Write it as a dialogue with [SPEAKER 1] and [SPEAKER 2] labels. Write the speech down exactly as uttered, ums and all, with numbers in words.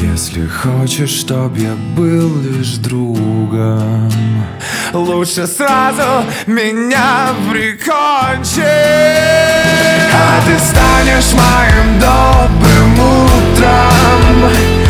[SPEAKER 1] Если хочешь, чтоб я был лишь другом, лучше сразу меня прикончи. А ты станешь моим добрым утром,